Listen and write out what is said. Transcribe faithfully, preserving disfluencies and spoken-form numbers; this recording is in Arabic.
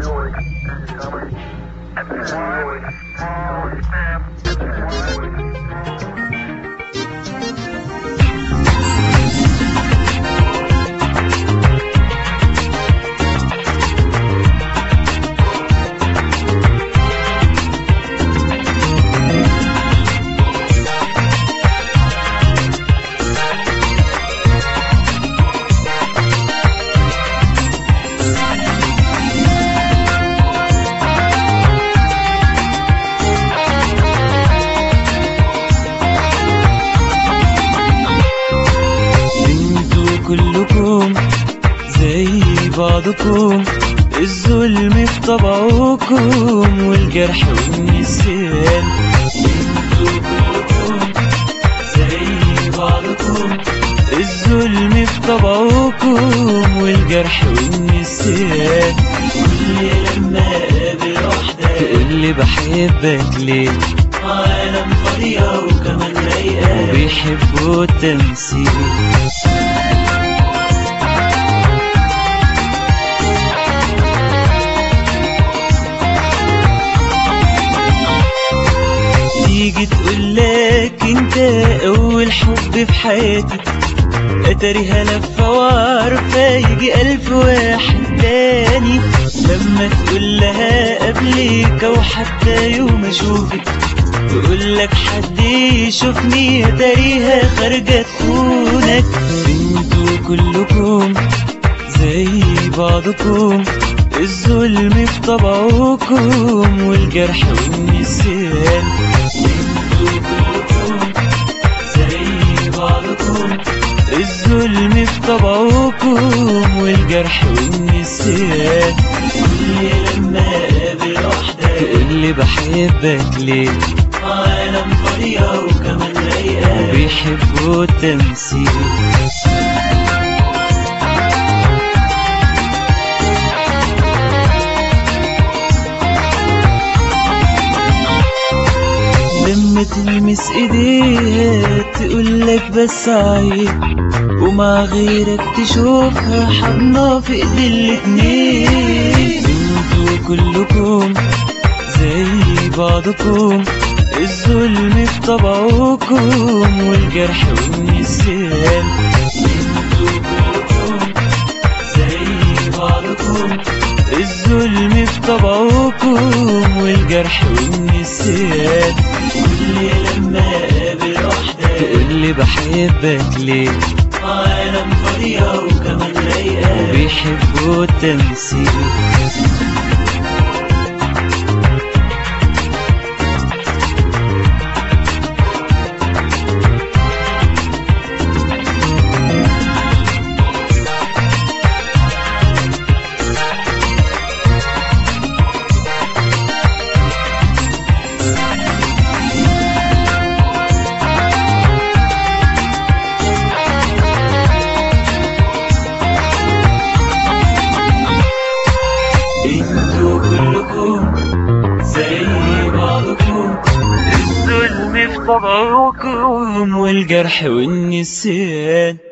كلكم زي بعضكم، الظلم في طبعكم والجرح والنسيان. انتوا كلكم زي بعضكم، الظلم في طبعكم والجرح والنسيان. كل لما اقابل واحدة تقولي بحبك ليه، عالم فاضية وكمان رايقة وبيحبوا التمثيل. تيجي تقولك انت اول حب في حياتي، اتاريها لفة وعارفة يجي الف واحد تاني. لما تقولها قبلك او حتى يوم اشوفك، تقولك حد يشوفني اتاريها خارجة تخونك. انتوا كلكم زي بعضكم، الظلم في طبعكم والجرح والنسيان. انتوا كلكم زي بعضكم، الظلم في طبعكم والجرح والنسيان. كل لما اقابل واحدة تقولي بحبك ليه، عالم فاضية وكمان رايقة وبيحبوا التمثيل. لما تلمس ايديها تقولك بس عيب، ومع غيرك تشوفها حضنة في ايدي الاتنين. انتوا كلكم زي بعضكم، الظلم في طبعكم والجرح والنسيان. انتوا كلكم زي بعضكم، الظلم في طبعكم والجرح والنسيان. كل لما اقابل واحدة تقولي بحبك ليه، عالم فاضية وكمان رايقة وبيحبوا التمثيل. انتوا كلكم زي بعضكم، الظلم في طبعكم والجرح والنسيان.